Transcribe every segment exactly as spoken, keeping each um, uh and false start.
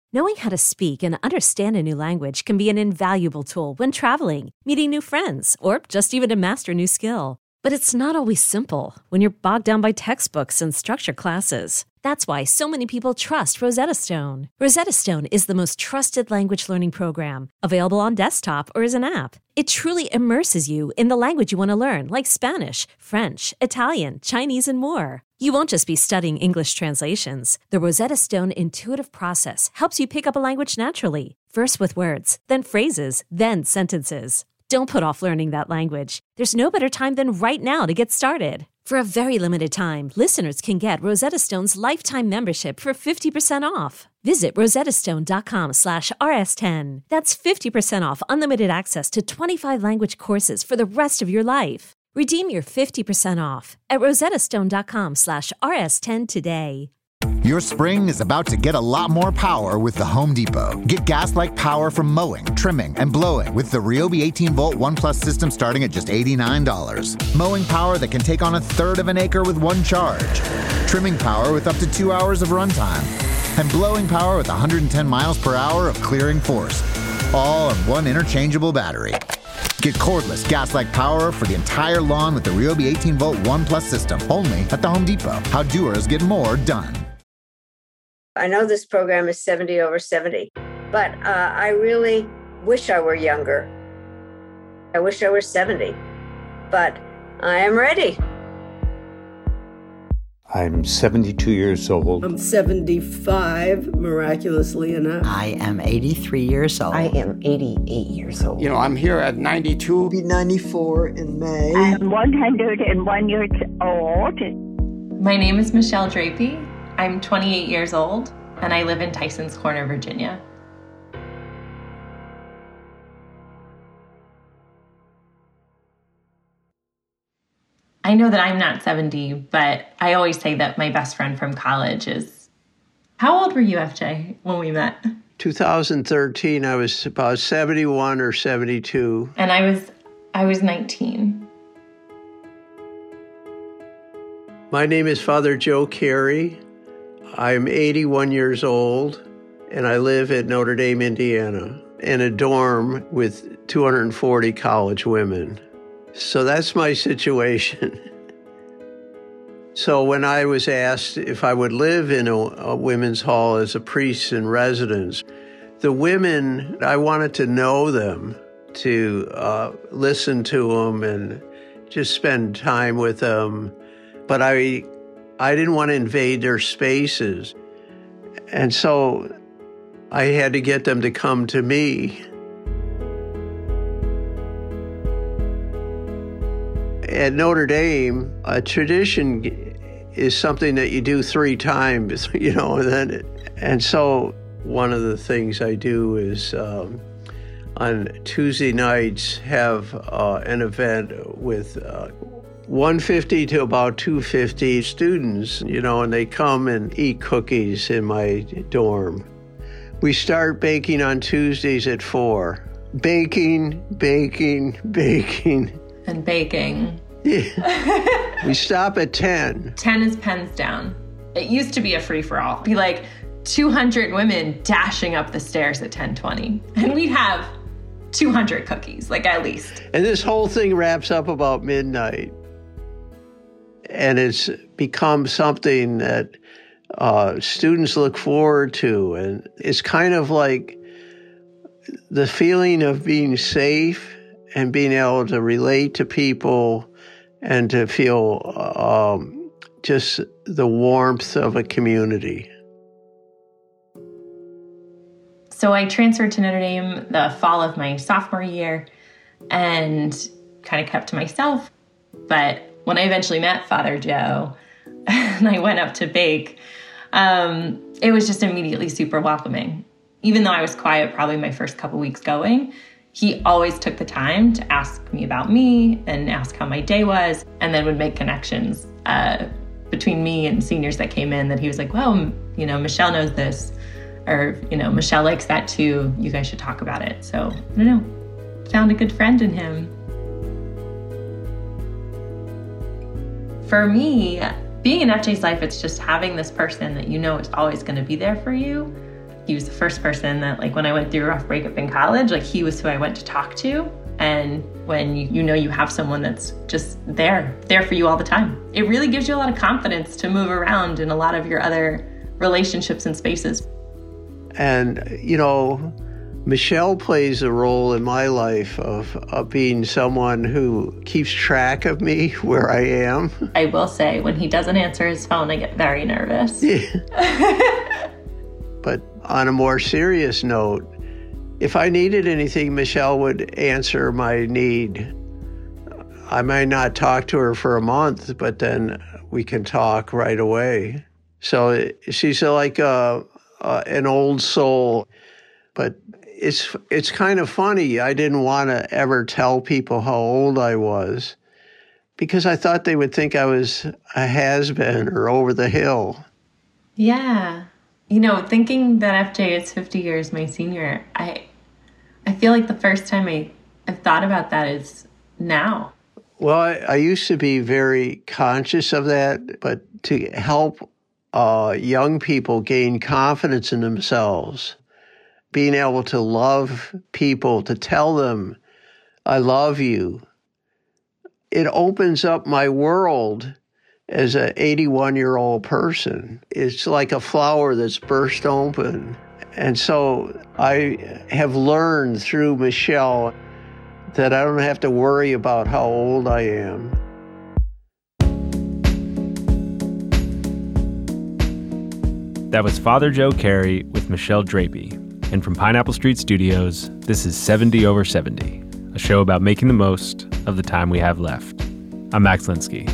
Knowing how to speak and understand a new language can be an invaluable tool when traveling, meeting new friends, or just even to master a new skill. But it's not always simple when you're bogged down by textbooks and structured classes. That's why so many people trust Rosetta Stone. Rosetta Stone is the most trusted language learning program, available on desktop or as an app. It truly immerses you in the language you want to learn, like Spanish, French, Italian, Chinese, and more. You won't just be studying English translations. The Rosetta Stone intuitive process helps you pick up a language naturally, first with words, then phrases, then sentences. Don't put off learning that language. There's no better time than right now to get started. For a very limited time, listeners can get Rosetta Stone's lifetime membership for fifty percent off. Visit rosettastone.com slash rs10. That's fifty percent off unlimited access to twenty-five language courses for the rest of your life. Redeem your fifty percent off at rosettastone.com slash rs10 today. Your spring is about to get a lot more power with the Home Depot. Get gas-like power from mowing, trimming, and blowing with the Ryobi eighteen volt One Plus system starting at just eighty-nine dollars. Mowing power that can take on a third of an acre with one charge. Trimming power with up to two hours of runtime. And blowing power with one hundred ten miles per hour of clearing force. All on one interchangeable battery. Get cordless gas-like power for the entire lawn with the Ryobi eighteen volt One Plus system. Only at the Home Depot. How doers get more done. I know this program is seventy over seventy, but uh, I really wish I were younger. I wish I were seventy, but I am ready. I'm seventy-two years old. I'm seventy-five, miraculously enough. I am eighty-three years old. I am eighty-eight years old. You know, I'm here at ninety-two. I'll be ninety-four in May. I am one hundred one years old. My name is Michelle Drapey. I'm twenty-eight years old, and I live in Tysons Corner, Virginia. I know that I'm not seventy, but I always say that my best friend from college is... How old were you, F J, when we met? two thousand thirteen, I was about seventy-one or seventy-two. And I was, I was nineteen. My name is Father Joe Carey. I'm eighty-one years old, and I live at Notre Dame, Indiana, in a dorm with two hundred forty college women. So that's my situation. So when I was asked if I would live in a, a women's hall as a priest in residence, the women, I wanted to know them, to uh, listen to them and just spend time with them. But I, I didn't want to invade their spaces. And so I had to get them to come to me. At Notre Dame, a tradition is something that you do three times, you know, and then, and so one of the things I do is um, on Tuesday nights have uh, an event with uh, one hundred fifty to about two hundred fifty students, you know, and they come and eat cookies in my dorm. We start baking on Tuesdays at four. Baking, baking, baking. And baking. Yeah. We stop at ten. ten is pens down. It used to be a free-for-all. Be like two hundred women dashing up the stairs at ten twenty. And we'd have two hundred cookies, like at least. And this whole thing wraps up about midnight. And it's become something that uh, students look forward to. And it's kind of like the feeling of being safe and being able to relate to people and to feel um, just the warmth of a community. So I transferred to Notre Dame the fall of my sophomore year and kind of kept to myself. But when I eventually met Father Joe and I went up to bake, um, it was just immediately super welcoming. Even though I was quiet probably my first couple weeks going, he always took the time to ask me about me and ask how my day was, and then would make connections uh, between me and seniors that came in that he was like, well, you know, Michelle knows this, or, you know, Michelle likes that too. You guys should talk about it. So, I don't know, found a good friend in him. For me, being in F J's life, it's just having this person that you know is always going to be there for you, He was the first person that, like, when I went through a rough breakup in college, like, he was who I went to talk to. And when you, you know you have someone that's just there, there for you all the time, it really gives you a lot of confidence to move around in a lot of your other relationships and spaces. And, you know, Michelle plays a role in my life of, of being someone who keeps track of me, where I am. I will say, when he doesn't answer his phone, I get very nervous. Yeah. But on a more serious note, if I needed anything, Michelle would answer my need. I might not talk to her for a month, but then we can talk right away. So she's like a, a, an old soul. But it's it's kind of funny. I didn't want to ever tell people how old I was because I thought they would think I was a has-been or over the hill. Yeah. You know, thinking that F J is fifty years my senior, I I feel like the first time I, I've thought about that is now. Well, I, I used to be very conscious of that, but to help uh, young people gain confidence in themselves, being able to love people, to tell them, I love you, it opens up my world as an eighty-one-year-old person. It's like a flower that's burst open. And so I have learned through Michelle that I don't have to worry about how old I am. That was Father Joe Carey with Michelle Drapey. And from Pineapple Street Studios, this is seventy over seventy, a show about making the most of the time we have left. I'm Max Linsky.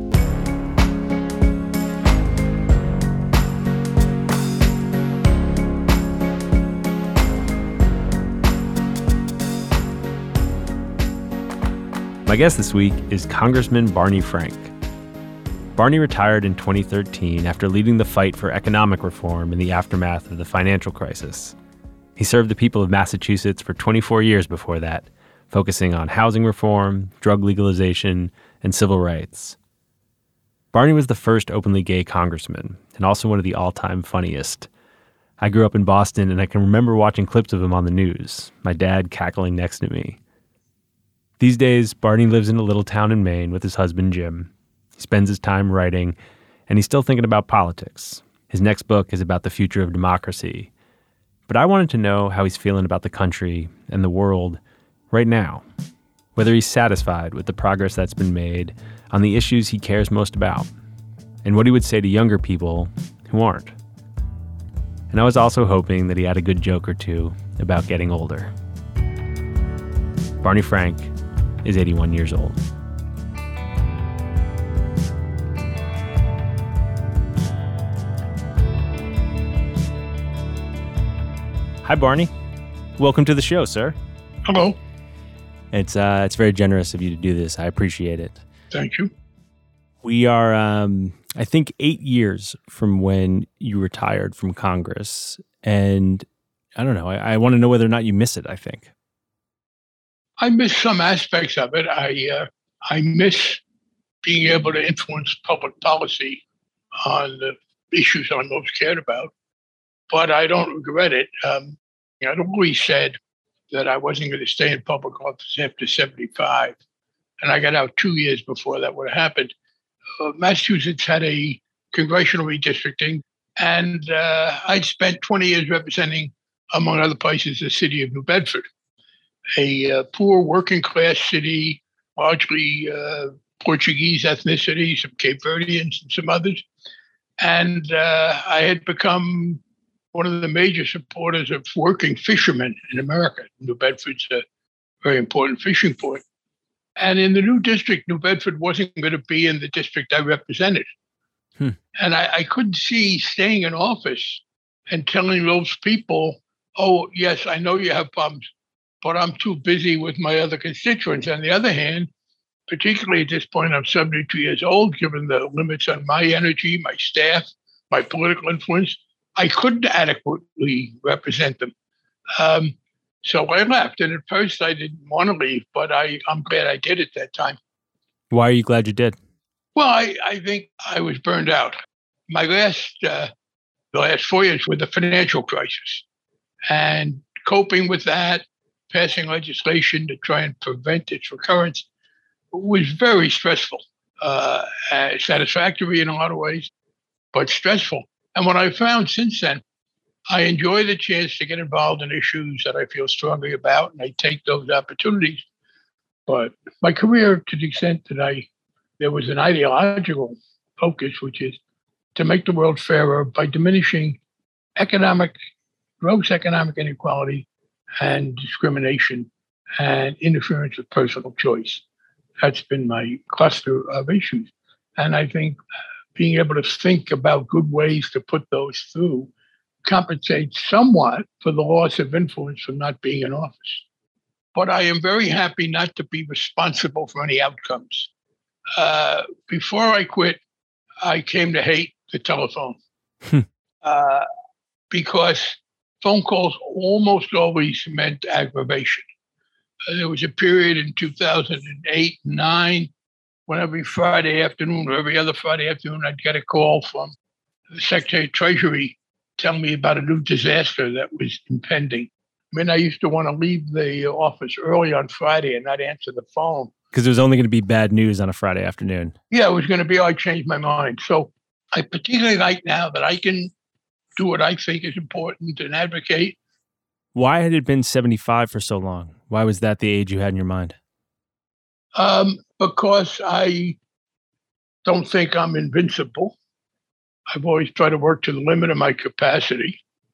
My guest this week is Congressman Barney Frank. Barney retired in twenty thirteen after leading the fight for economic reform in the aftermath of the financial crisis. He served the people of Massachusetts for twenty-four years before that, focusing on housing reform, drug legalization, and civil rights. Barney was the first openly gay congressman, and also one of the all-time funniest. I grew up in Boston, and I can remember watching clips of him on the news, my dad cackling next to me. These days, Barney lives in a little town in Maine with his husband, Jim. He spends his time writing, and he's still thinking about politics. His next book is about the future of democracy. But I wanted to know how he's feeling about the country and the world right now, whether he's satisfied with the progress that's been made on the issues he cares most about, and what he would say to younger people who aren't. And I was also hoping that he had a good joke or two about getting older. Barney Frank is eighty-one years old. Hi, Barney. Welcome to the show, sir. Hello. It's uh, it's very generous of you to do this. I appreciate it. Thank you. We are, um, I think, eight years from when you retired from Congress, and I don't know. I, I want to know whether or not you miss it. I think. I miss some aspects of it. I uh, I miss being able to influence public policy on the issues I most cared about, but I don't regret it. Um, I'd always said that I wasn't going to stay in public office after seventy-five, and I got out two years before that would have happened. Uh, Massachusetts had a congressional redistricting, and uh, I'd spent twenty years representing, among other places, the city of New Bedford, a uh, poor working class city, largely uh, Portuguese ethnicity, some Cape Verdeans and some others. And uh, I had become one of the major supporters of working fishermen in America. New Bedford's a very important fishing port. And in the new district, New Bedford wasn't going to be in the district I represented. Hmm. And I, I couldn't see staying in office and telling those people, oh, yes, I know you have problems, but I'm too busy with my other constituents. On the other hand, particularly at this point, I'm seventy-two years old, given the limits on my energy, my staff, my political influence, I couldn't adequately represent them. Um, so I left. And at first I didn't want to leave, but I, I'm glad I did at that time. Why are you glad you did? Well, I, I think I was burned out. My last uh, the last four years with the financial crisis. And coping with that, passing legislation to try and prevent its recurrence was very stressful, uh, uh, satisfactory in a lot of ways, but stressful. And what I found since then, I enjoy the chance to get involved in issues that I feel strongly about, and I take those opportunities. But my career, to the extent that I, there was an ideological focus, which is to make the world fairer by diminishing economic, gross economic inequality and discrimination and interference with personal choice. That's been my cluster of issues. And I think being able to think about good ways to put those through compensates somewhat for the loss of influence from not being in office. But I am very happy not to be responsible for any outcomes. Uh, before I quit, I came to hate the telephone uh, because phone calls almost always meant aggravation. Uh, there was a period in two thousand eight and nine when every Friday afternoon or every other Friday afternoon, I'd get a call from the Secretary of Treasury telling me about a new disaster that was impending. I mean, I used to want to leave the office early on Friday and not answer the phone. Because it was only going to be bad news on a Friday afternoon. Yeah, it was going to be, I changed my mind. So I particularly like now that I can do what I think is important and advocate. Why had it been seventy-five for so long? Why was that the age you had in your mind? Um, because I don't think I'm invincible. I've always tried to work to the limit of my capacity,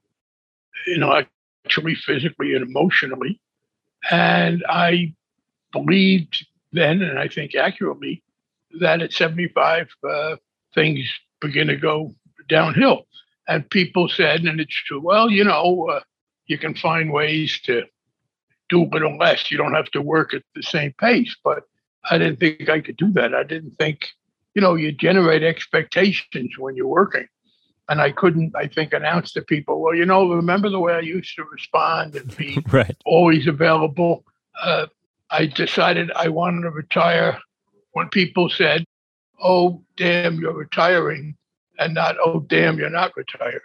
intellectually, physically, and emotionally. And I believed then, and I think accurately, that at seventy-five, uh, things begin to go downhill. And people said, and it's true, well, you know, uh, you can find ways to do a little less. You don't have to work at the same pace. But I didn't think I could do that. I didn't think, you know, you generate expectations when you're working. And I couldn't, I think, announce to people, well, you know, remember the way I used to respond and be right. always available. Uh, I decided I wanted to retire when people said, oh, damn, you're retiring, and not, oh, damn, you're not retiring.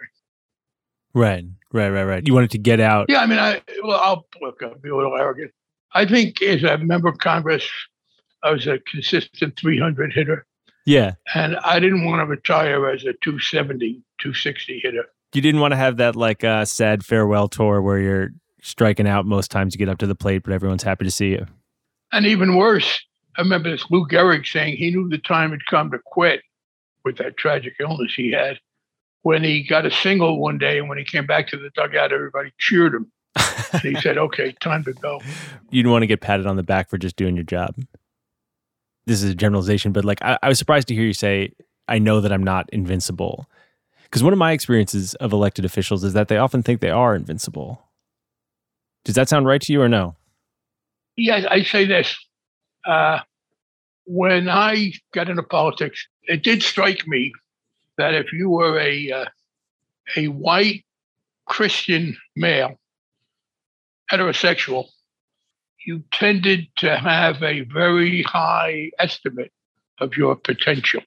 Right, right, right, right. You wanted to get out. Yeah, I mean, I well, I'll look, I'll be a little arrogant. I think as a member of Congress, I was a consistent three hundred hitter. Yeah. And I didn't want to retire as a two seventy, two sixty hitter. You didn't want to have that like uh, sad farewell tour where you're striking out most times you get up to the plate, but everyone's happy to see you. And even worse, I remember this Lou Gehrig saying he knew the time had come to quit with that tragic illness he had when he got a single one day, and when he came back to the dugout, everybody cheered him. And he said, okay, time to go. You didn't want to get patted on the back for just doing your job. This is a generalization, but like I, I was surprised to hear you say, I know that I'm not invincible. Because one of my experiences of elected officials is that they often think they are invincible. Does that sound right to you or no? Yes, I say this. Uh, when I got into politics, it did strike me that if you were a uh, a white Christian male, heterosexual, you tended to have a very high estimate of your potential.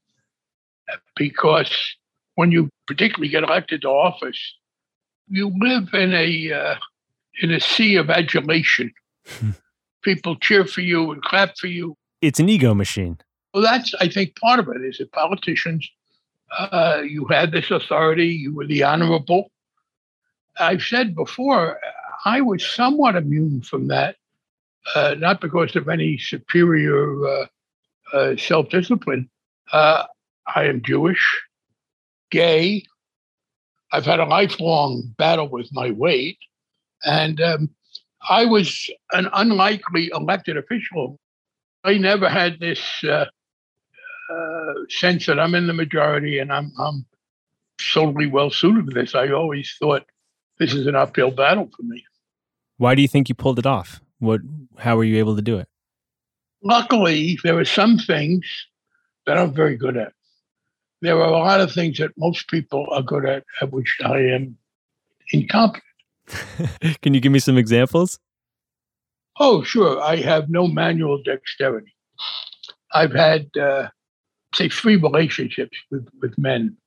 Because when you particularly get elected to office, you live in a uh, in a sea of adulation. People cheer for you and clap for you. It's an ego machine. Well, that's, I think, part of it is that politicians, uh, you had this authority, you were the honorable. I've said before, I was somewhat immune from that, uh, not because of any superior uh, uh, self-discipline. Uh, I am Jewish, gay. I've had a lifelong battle with my weight. And um, I was an unlikely elected official. I never had this uh, uh, sense that I'm in the majority and I'm, I'm solely well-suited for this. I always thought this is an uphill battle for me. Why do you think you pulled it off? What? How were you able to do it? Luckily, there are some things that I'm very good at. There are a lot of things that most people are good at, at which I am incompetent. Can you give me some examples? Oh, sure. I have no manual dexterity. I've had, uh, say, three relationships with, with men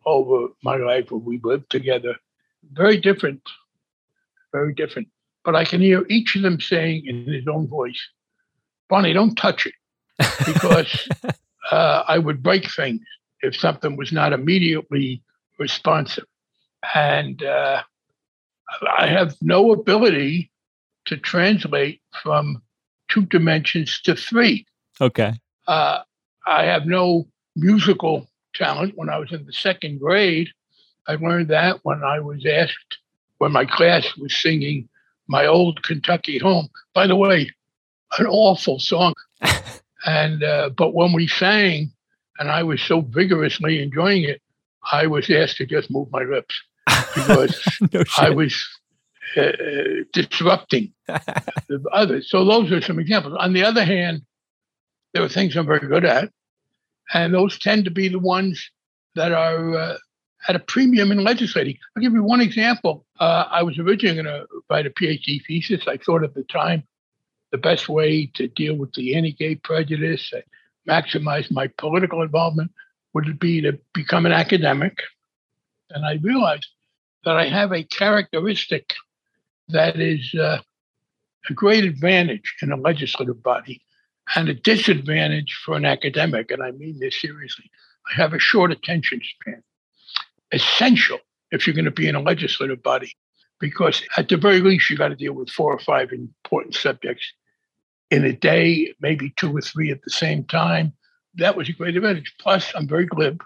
over my life where we lived together. Very different, very different. But I can hear each of them saying in his own voice, Barney, don't touch it, because uh, I would break things if something was not immediately responsive. And uh, I have no ability to translate from two dimensions to three. Okay. Uh, I have no musical talent. When I was in the second grade, I learned that when I was asked, when my class was singing My Old Kentucky Home. By the way, an awful song. and uh, But when we sang, and I was so vigorously enjoying it, I was asked to just move my lips because no I was uh, disrupting the others. So those are some examples. On the other hand, there are things I'm very good at, and those tend to be the ones that are uh, at a premium in legislating. I'll give you one example. Uh, I was originally going to write a PhD thesis. I thought at the time the best way to deal with the anti-gay prejudice, uh, maximize my political involvement, would be to become an academic. And I realized that I have a characteristic that is uh, a great advantage in a legislative body and a disadvantage for an academic. And I mean this seriously. I have a short attention span. Essential if you're going to be in a legislative body, because at the very least, you got to deal with four or five important subjects in a day, maybe two or three at the same time. That was a great advantage. Plus, I'm very glib.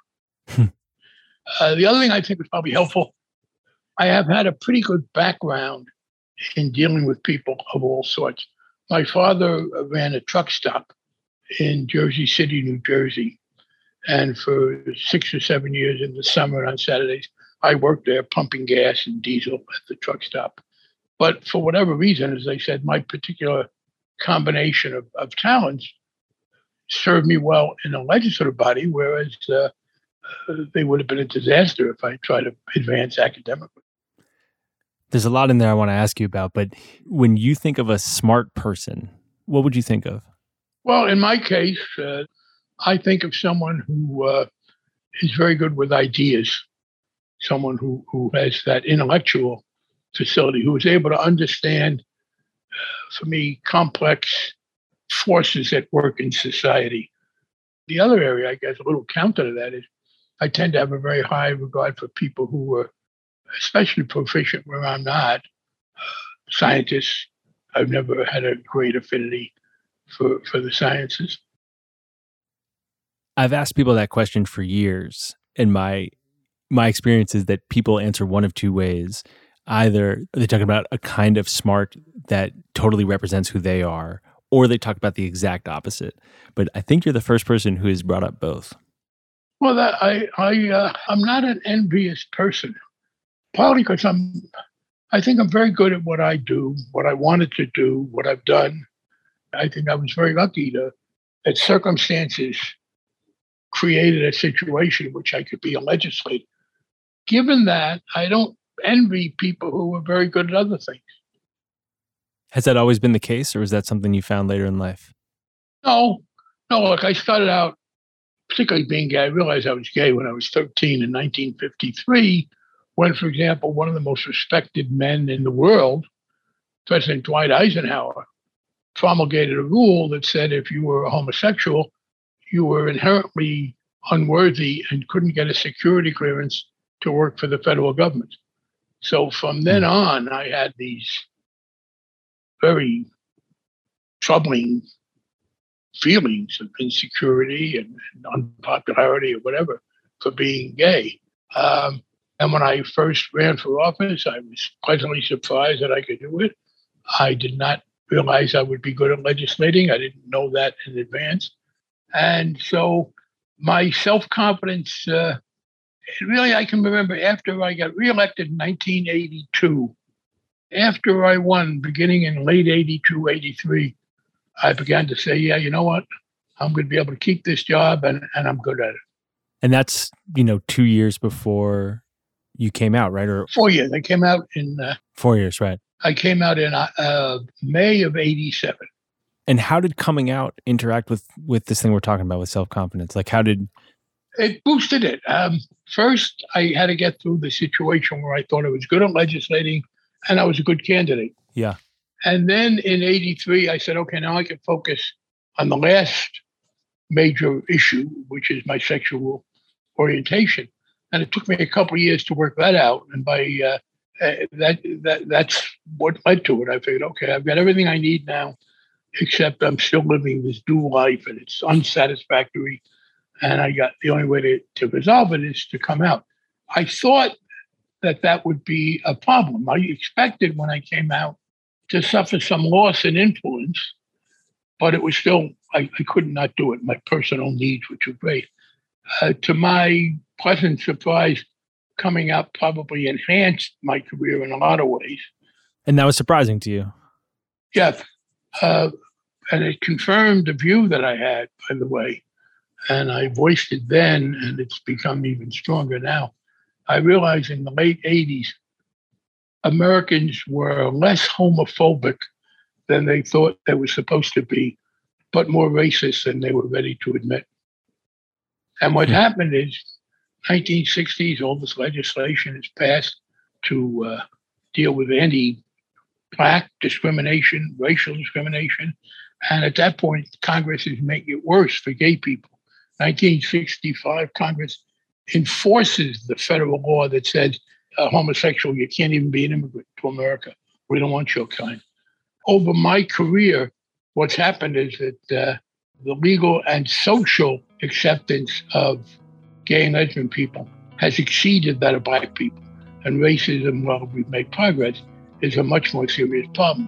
uh, the other thing I think was probably helpful, I have had a pretty good background in dealing with people of all sorts. My father ran a truck stop in Jersey City, New Jersey. And for six or seven years in the summer on Saturdays, I worked there pumping gas and diesel at the truck stop. But for whatever reason, as I said, my particular combination of, of talents served me well in a legislative body, whereas uh, uh, they would have been a disaster if I tried to advance academically. There's a lot in there I want to ask you about, but when you think of a smart person, what would you think of? Well, in my case, uh, I think of someone who uh, is very good with ideas, someone who, who has that intellectual facility, who is able to understand, uh, for me, complex forces at work in society. The other area, I guess, a little counter to that is I tend to have a very high regard for people who are especially proficient where I'm not. Uh, scientists, I've never had a great affinity for, for the sciences. I've asked people that question for years, and my my experience is that people answer one of two ways. Either they talk about a kind of smart that totally represents who they are, or they talk about the exact opposite. But I think you're the first person who has brought up both. Well, that, I I uh, I'm not an envious person, partly because I'm I think I'm very good at what I do, what I wanted to do, what I've done. I think I was very lucky to that circumstances created a situation in which I could be a legislator. Given that, I don't envy people who are very good at other things. Has that always been the case, or is that something you found later in life? No, no. Look, I started out, particularly being gay. I realized I was gay when I was thirteen in nineteen fifty-three, when, for example, one of the most respected men in the world, President Dwight Eisenhower, promulgated a rule that said if you were a homosexual, you were inherently unworthy and couldn't get a security clearance to work for the federal government. So from then on, I had these very troubling feelings of insecurity and, and unpopularity or whatever for being gay. Um, and when I first ran for office, I was pleasantly surprised that I could do it. I did not realize I would be good at legislating. I didn't know that in advance. And so my self-confidence, uh, really, I can remember after I got reelected in nineteen eighty-two, after I won, beginning in late eighty-two, eighty-three, I began to say, yeah, you know what? I'm going to be able to keep this job, and, and I'm good at it. And that's, you know, two years before you came out, right? Or Four years. I came out in... Uh, Four years, right. I came out in uh, May of eighty-seven. And how did coming out interact with, with this thing we're talking about with self-confidence? Like how did... it boosted it. Um, first, I had to get through the situation where I thought I was good at legislating and I was a good candidate. Yeah. And then in eighty-three, I said, okay, now I can focus on the last major issue, which is my sexual orientation. And it took me a couple of years to work that out. And by uh, uh, that, that, that's what led to it. I figured, okay, I've got everything I need now, except I'm still living this dual life and it's unsatisfactory. And I got the only way to, to resolve it is to come out. I thought that that would be a problem. I expected when I came out to suffer some loss in influence, but it was still, I, I could not do it. My personal needs, which were great. Uh, to my pleasant surprise, coming out probably enhanced my career in a lot of ways. And that was surprising to you? Yeah. Uh, and it confirmed the view that I had, by the way. And I voiced it then, and it's become even stronger now. I realized in the late eighties, Americans were less homophobic than they thought they were supposed to be, but more racist than they were ready to admit. And what happened is, nineteen sixties, all this legislation is passed to uh, deal with anti-black discrimination, racial discrimination. And at that point, Congress is making it worse for gay people. nineteen sixty-five, Congress enforces the federal law that says a homosexual, you can't even be an immigrant to America. We don't want your kind. Over my career, what's happened is that uh, the legal and social acceptance of gay and lesbian people has exceeded that of black people. And racism, while we've made progress, is a much more serious problem.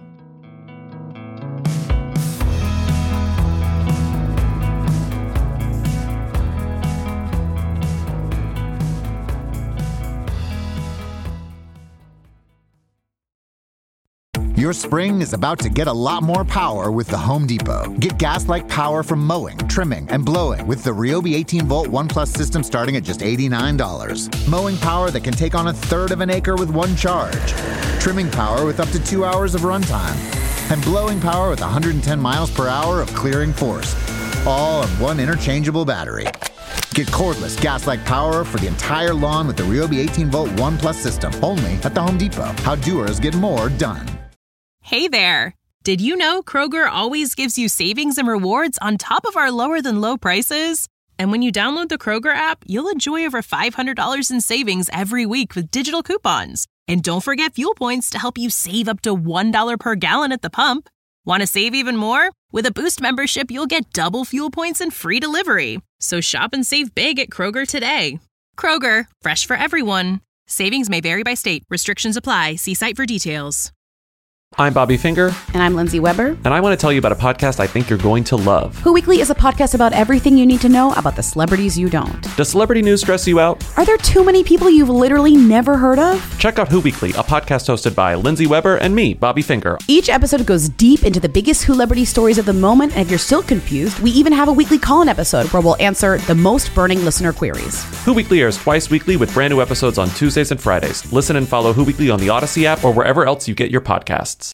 Your spring is about to get a lot more power with the Home Depot. Get gas-like power from mowing, trimming, and blowing with the Ryobi eighteen volt One Plus system starting at just eighty-nine dollars. Mowing power that can take on a third of an acre with one charge. Trimming power with up to two hours of runtime. And blowing power with one hundred ten miles per hour of clearing force. All on one interchangeable battery. Get cordless gas-like power for the entire lawn with the Ryobi eighteen volt One Plus system. Only at the Home Depot. How doers get more done. Hey there! Did you know Kroger always gives you savings and rewards on top of our lower-than-low prices? And when you download the Kroger app, you'll enjoy over five hundred dollars in savings every week with digital coupons. And don't forget fuel points to help you save up to one dollar per gallon at the pump. Want to save even more? With a Boost membership, you'll get double fuel points and free delivery. So shop and save big at Kroger today. Kroger, fresh for everyone. Savings may vary by state. Restrictions apply. See site for details. I'm Bobby Finger. And I'm Lindsay Weber. And I want to tell you about a podcast I think you're going to love. Who Weekly is a podcast about everything you need to know about the celebrities you don't. Does celebrity news stress you out? Are there too many people you've literally never heard of? Check out Who Weekly, a podcast hosted by Lindsay Weber and me, Bobby Finger. Each episode goes deep into the biggest celebrity stories of the moment, and if you're still confused, we even have a weekly call-in episode where we'll answer the most burning listener queries. Who Weekly airs twice weekly with brand new episodes on Tuesdays and Fridays. Listen and follow Who Weekly on the Odyssey app or wherever else you get your podcasts.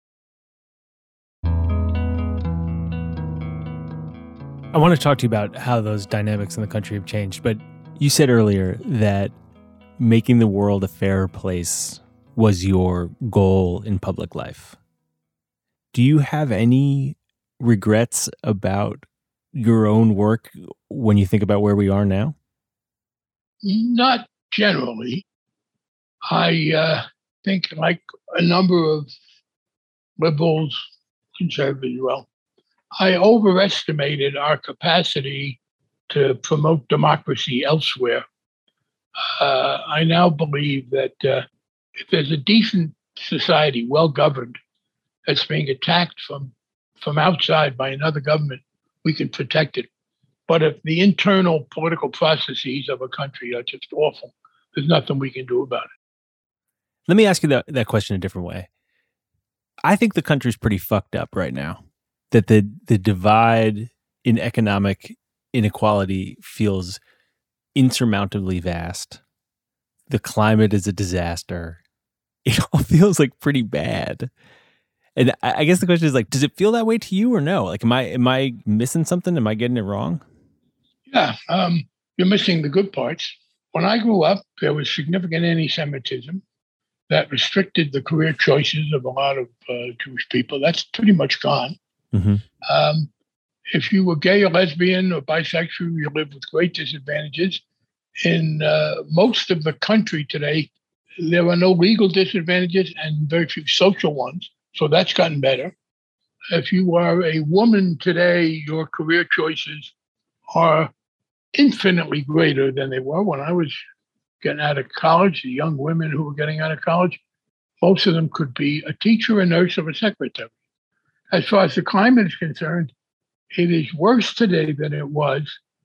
I want to talk to you about how those dynamics in the country have changed, but you said earlier that making the world a fairer place was your goal in public life. Do you have any regrets about your own work when you think about where we are now? Not generally. I uh, think, like a number of liberals, conservatives, well, I overestimated our capacity to promote democracy elsewhere. Uh, I now believe that uh, if there's a decent society, well-governed, that's being attacked from, from outside by another government, we can protect it. But if the internal political processes of a country are just awful, there's nothing we can do about it. Let me ask you that, that question a different way. I think the country's pretty fucked up right now. That the the divide in economic inequality feels insurmountably vast. The climate is a disaster. It all feels like pretty bad. And I, I guess the question is, like, does it feel that way to you or no? Like, am I am I missing something? Am I getting it wrong? Yeah. Um, you're missing the good parts. When I grew up, there was significant anti-Semitism that restricted the career choices of a lot of uh, Jewish people. That's pretty much gone. Mm-hmm. Um, if you were gay or lesbian or bisexual, you lived with great disadvantages. In uh, most of the country today, there are no legal disadvantages and very few social ones. So that's gotten better. If you are a woman today, your career choices are infinitely greater than they were when I was getting out of college. The young women who were getting out of college, most of them could be a teacher, a nurse, or a secretary. As far as the climate is concerned, it is worse today than it was.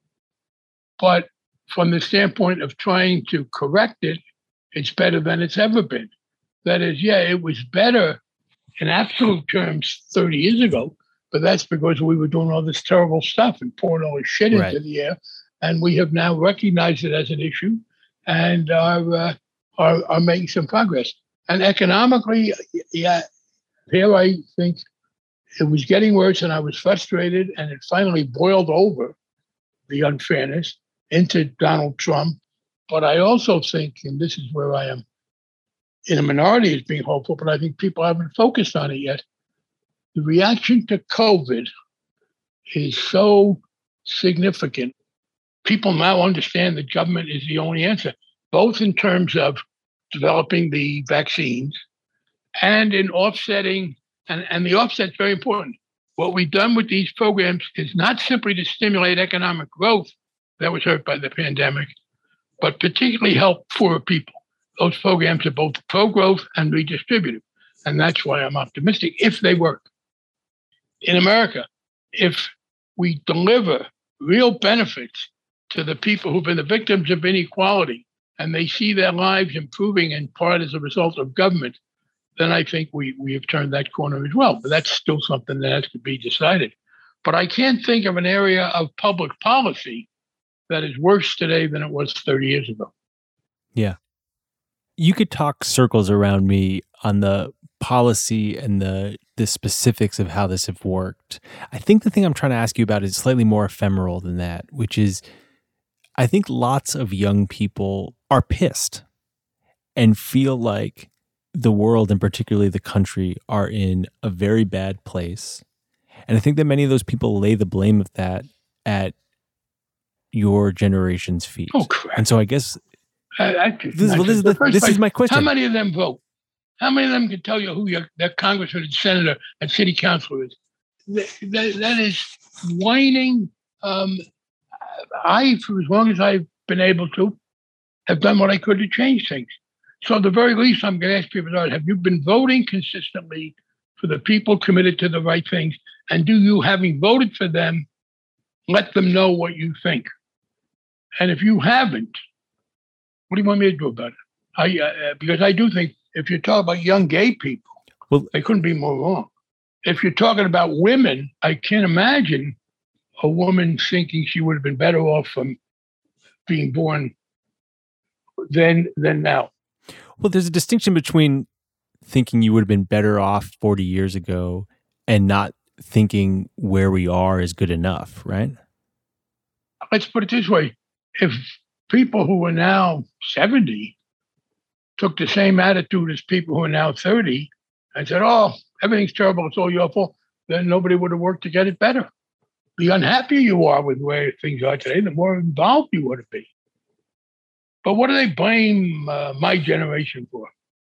But from the standpoint of trying to correct it, it's better than it's ever been. That is, yeah, it was better in absolute terms thirty years ago, but that's because we were doing all this terrible stuff and pouring all this shit Right. into the air. And we have now recognized it as an issue and are, uh, are, are making some progress. And economically, yeah, here I think it was getting worse and I was frustrated, and it finally boiled over, the unfairness, into Donald Trump. But I also think, and this is where I am in a minority as being hopeful, but I think people haven't focused on it yet. The reaction to COVID is so significant. People now understand that government is the only answer, both in terms of developing the vaccines and in offsetting, and, and the offset's very important. What we've done with these programs is not simply to stimulate economic growth that was hurt by the pandemic, but particularly help poorer people. Those programs are both pro-growth and redistributive. And that's why I'm optimistic, if they work. In America, if we deliver real benefits to the people who've been the victims of inequality and they see their lives improving in part as a result of government, then I think we, we have turned that corner as well. But that's still something that has to be decided. But I can't think of an area of public policy that is worse today than it was thirty years ago. Yeah. You could talk circles around me on the policy and the the specifics of how this have worked. I think the thing I'm trying to ask you about is slightly more ephemeral than that, which is I think lots of young people are pissed and feel like the world and particularly the country are in a very bad place. And I think that many of those people lay the blame of that at your generation's feet. Oh, crap. And so I guess I, I, this, well, this, is, the, this place, is my question. How many of them vote? How many of them can tell you who your, their congressman and senator and city councilor is? That, that, that is whining. Um, I, for as long as I've been able to, have done what I could to change things. So at the very least, I'm going to ask people, have you been voting consistently for the people committed to the right things? And do you, having voted for them, let them know what you think? And if you haven't, what do you want me to do about it? I, uh, because I do think if you're talking about young gay people, well, they couldn't be more wrong. If you're talking about women, I can't imagine a woman thinking she would have been better off from being born than than now. Well, there's a distinction between thinking you would have been better off forty years ago and not thinking where we are is good enough, right? Let's put it this way. If people who are now seventy took the same attitude as people who are now thirty and said, oh, everything's terrible, it's all your fault, then nobody would have worked to get it better. The unhappier you are with where things are today, the more involved you ought to be. But what do they blame uh, my generation for?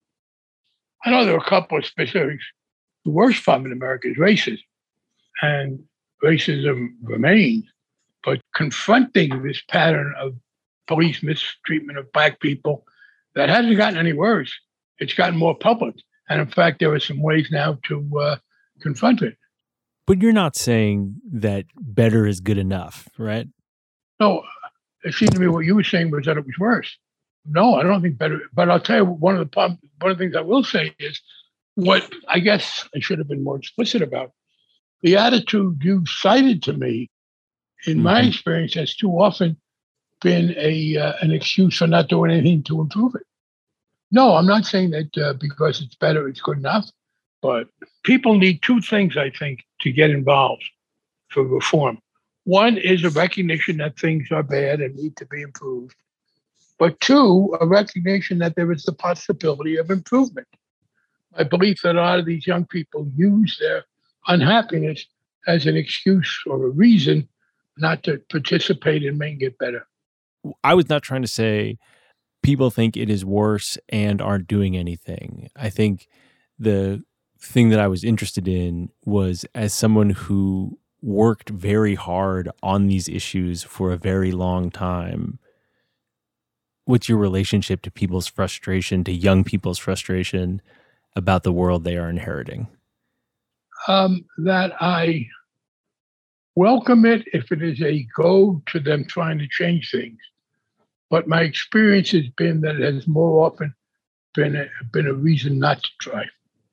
I know there are a couple of specifics. The worst problem in America is racism. And racism remains. But confronting this pattern of police mistreatment of Black people, that hasn't gotten any worse. It's gotten more public. And in fact, there are some ways now to uh, confront it. But you're not saying that better is good enough, right? No, it seemed to me what you were saying was that it was worse. No, I don't think better. But I'll tell you, one of the problem, one of the things I will say is what I guess I should have been more explicit about. The attitude you cited to me, in mm-hmm. my experience, has too often been a uh, an excuse for not doing anything to improve it. No, I'm not saying that uh, because it's better, it's good enough. But people need two things, I think, to get involved for reform. One is a recognition that things are bad and need to be improved. But two, a recognition that there is the possibility of improvement. I believe that a lot of these young people use their unhappiness as an excuse or a reason not to participate in making it better. I was not trying to say people think it is worse and aren't doing anything. I think the thing that I was interested in was, as someone who worked very hard on these issues for a very long time, what's your relationship to people's frustration, to young people's frustration about the world they are inheriting? Um, that I welcome it if it is a go to them trying to change things. But my experience has been that it has more often been a, been a reason not to try.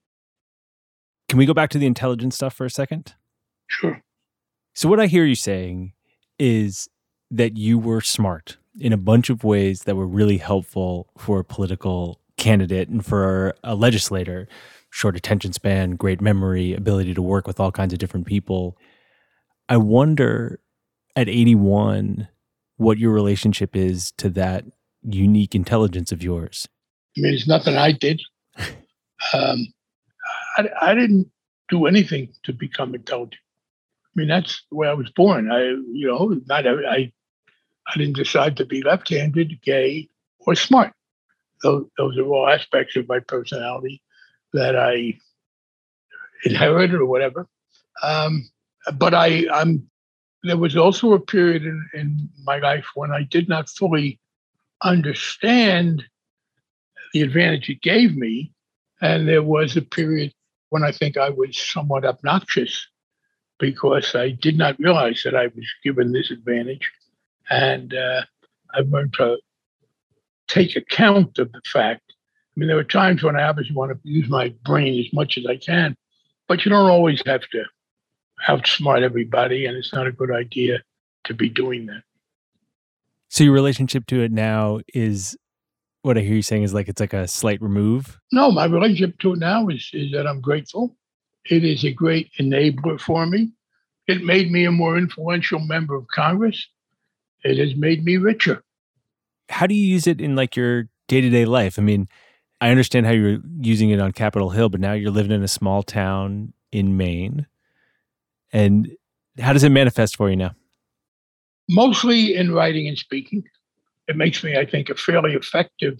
Can we go back to the intelligence stuff for a second? Sure. So what I hear you saying is that you were smart in a bunch of ways that were really helpful for a political candidate and for a legislator. Short attention span, great memory, ability to work with all kinds of different people. I wonder at eighty-one what your relationship is to that unique intelligence of yours. I mean, it's nothing I did. Um, I, I didn't do anything to become intelligent. I mean, that's the way I was born. I, you know, not I, I didn't decide to be left-handed, gay, or smart. Those, those are all aspects of my personality that I inherited or whatever. Um, but I, I'm. There was also a period in, in my life when I did not fully understand the advantage it gave me. And there was a period when I think I was somewhat obnoxious because I did not realize that I was given this advantage. And uh, I learned to take account of the fact. I mean, there were times when I obviously want to use my brain as much as I can, but you don't always have to outsmart everybody, and it's not a good idea to be doing that. So your relationship to it now is, what I hear you saying is like it's like a slight remove? No, my relationship to it now is, is that I'm grateful. It is a great enabler for me. It made me a more influential member of Congress. It has made me richer. How do you use it in like your day-to-day life? I mean, I understand how you're using it on Capitol Hill, but now you're living in a small town in Maine. And how does it manifest for you now? Mostly in writing and speaking. It makes me, I think, a fairly effective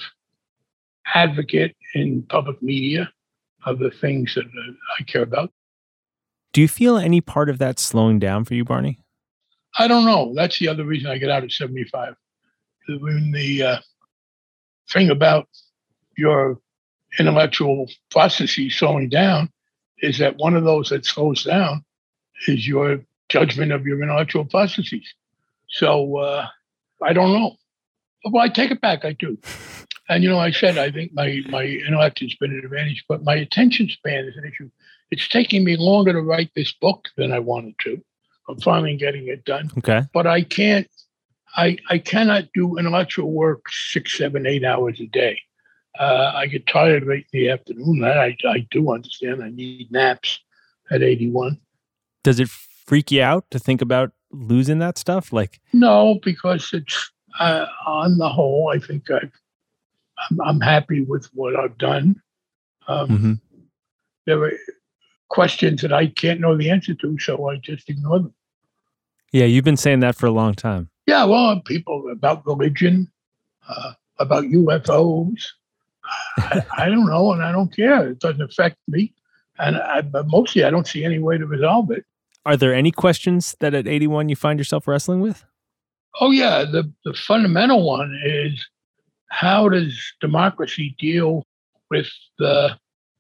advocate in public media of the things that uh, I care about. Do you feel any part of that slowing down for you, Barney? I don't know. That's the other reason I get out at seventy-five. When the uh, thing about your intellectual processes slowing down is that one of those that slows down is your judgment of your intellectual processes. So uh, I don't know. Well, I take it back. I do. And, you know, I said, I think my, my intellect has been an advantage, but my attention span is an issue. It's taking me longer to write this book than I wanted to. I'm finally getting it done. Okay. But I can't, I, I cannot do intellectual work six, seven, eight hours a day. Uh, I get tired late in the afternoon. I, I do understand I need naps at eighty-one. Does it freak you out to think about losing that stuff? Like, no, because it's uh, on the whole, I think I've, I'm, I'm happy with what I've done. Um, mm-hmm. There are questions that I can't know the answer to, so I just ignore them. Yeah, you've been saying that for a long time. Yeah, well, people about religion, uh, about U F Os. I, I don't know, and I don't care. It doesn't affect me. And I, but mostly I don't see any way to resolve it. Are there any questions that at eighty-one you find yourself wrestling with? Oh, yeah. The, the fundamental one is, how does democracy deal with the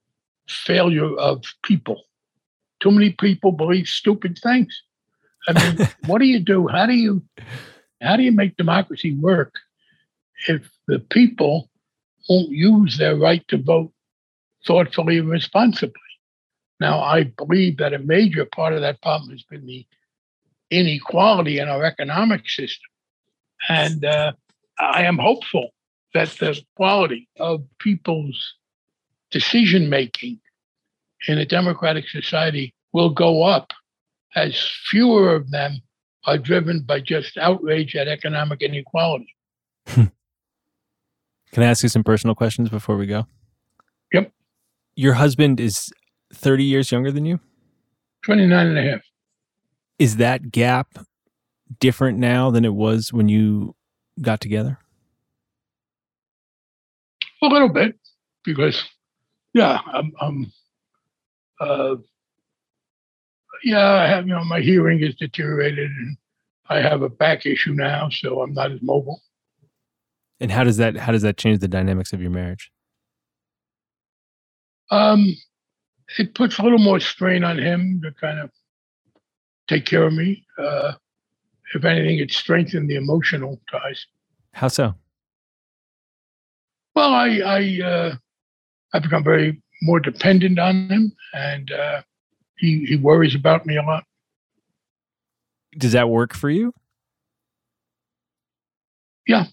failure of people? Too many people believe stupid things. I mean, what do you do? How do you how do you make democracy work if the people won't use their right to vote thoughtfully and responsibly? Now, I believe that a major part of that problem has been the inequality in our economic system. And uh, I am hopeful that the quality of people's decision-making in a democratic society will go up as fewer of them are driven by just outrage at economic inequality. Can I ask you some personal questions before we go? Yep. Your husband is thirty years younger than you? twenty-nine and a half. Is that gap different now than it was when you got together? A little bit, because, yeah, I'm, I'm uh, yeah, I have, you know, my hearing is deteriorated and I have a back issue now, so I'm not as mobile. And how does that, how does that change the dynamics of your marriage? Um, it puts a little more strain on him to kind of take care of me. Uh, if anything, it strengthened the emotional ties. How so? Well, I, I, uh, I've become very more dependent on him, and uh, he he worries about me a lot. Does that work for you? Yeah.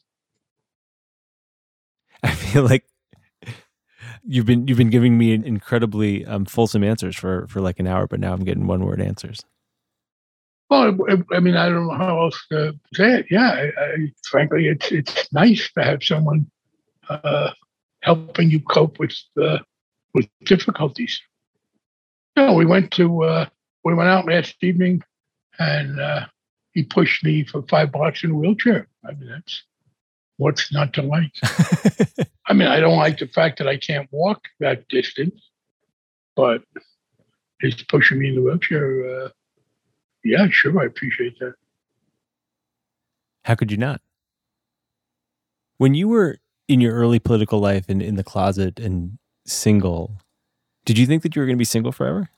I feel like you've been you've been giving me incredibly um, fulsome answers for for like an hour, but now I'm getting one word answers. Well, I mean, I don't know how else to say it. Yeah, I, I, frankly, it's it's nice to have someone uh, helping you cope with uh, with difficulties. You know, we went to uh, we went out last evening, and uh, he pushed me for five blocks in a wheelchair. I mean, that's what's not to like. I mean, I don't like the fact that I can't walk that distance, but he's pushing me in the wheelchair. Uh, yeah, sure, I appreciate that. How could you not? When you were in your early political life and in the closet and single, did you think that you were going to be single forever?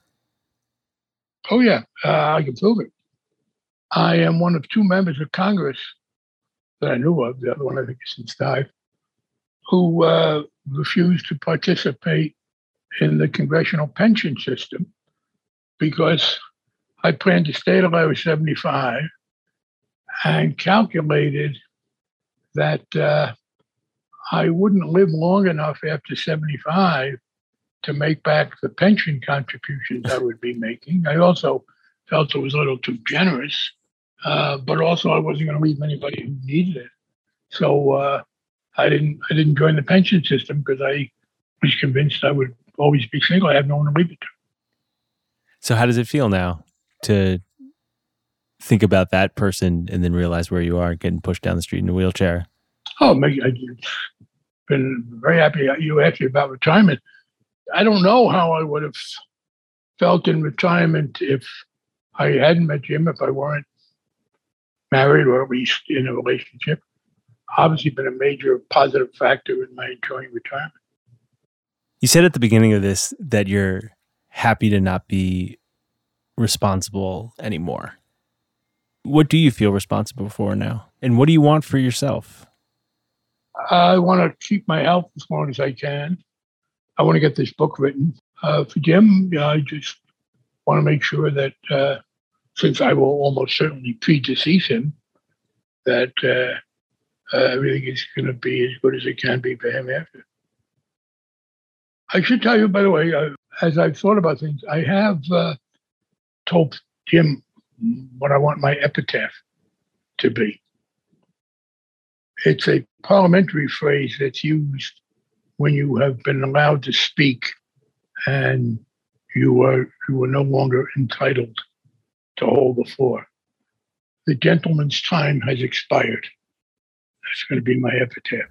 Oh, yeah, uh, I can prove it. I am one of two members of Congress that I knew of, the other one I think has since died, who uh, refused to participate in the congressional pension system because I planned to stay till I was seventy-five and calculated that uh, I wouldn't live long enough after seventy-five to make back the pension contributions I would be making. I also felt it was a little too generous, uh, but also I wasn't going to leave anybody who needed it. So uh, I didn't I didn't join the pension system because I was convinced I would always be single. I have no one to leave it to. So how does it feel now to think about that person and then realize where you are getting pushed down the street in a wheelchair? Oh, I've been very happy you asked me about retirement. I don't know how I would have felt in retirement if I hadn't met Jim, if I weren't married or at least in a relationship. Obviously been a major positive factor in my enjoying retirement. You said at the beginning of this that you're happy to not be responsible anymore. What do you feel responsible for now? And what do you want for yourself? I want to keep my health as long as I can. I want to get this book written. Uh, for Jim, you know, I just want to make sure that uh, since I will almost certainly predecease him, that uh, uh, everything is going to be as good as it can be for him after. I should tell you, by the way, uh, as I've thought about things, I have uh, told Jim what I want my epitaph to be. It's a parliamentary phrase that's used when you have been allowed to speak and you are you are no longer entitled to hold the floor. The gentleman's time has expired. That's going to be my epitaph.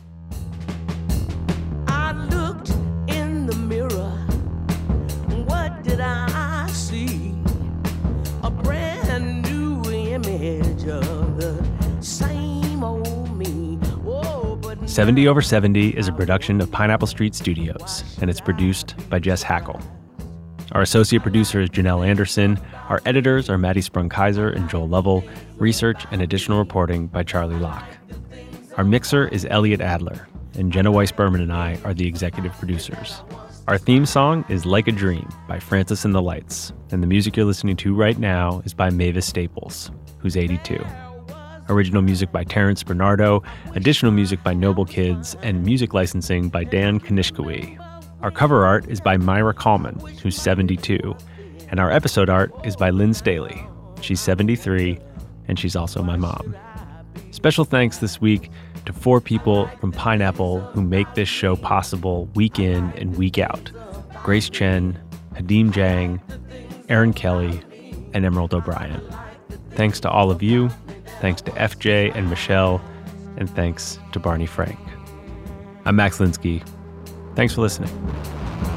I looked in the mirror. What did I see? A brand new image of the same old me. Whoa, but seventy over seventy is a production of Pineapple Street Studios, and it's produced by Jess Hackle. Our associate producer is Janelle Anderson. Our editors are Maddie Sprung-Kaiser and Joel Lovell. Research and additional reporting by Charlie Locke. Our mixer is Elliot Adler, and Jenna Weiss-Berman and I are the executive producers. Our theme song is Like a Dream by Francis and the Lights, and the music you're listening to right now is by Mavis Staples, who's eighty-two. Original music by Terrence Bernardo, additional music by Noble Kids, and music licensing by Dan Kanishkawi. Our cover art is by Myra Coleman, who's seventy-two, and our episode art is by Lynn Staley. She's seventy-three, and she's also my mom. Special thanks this week to four people from Pineapple who make this show possible week in and week out. Grace Chen, Hadim Jang, Aaron Kelly, and Emerald O'Brien. Thanks to all of you. Thanks to F J and Michelle. And thanks to Barney Frank. I'm Max Linsky. Thanks for listening.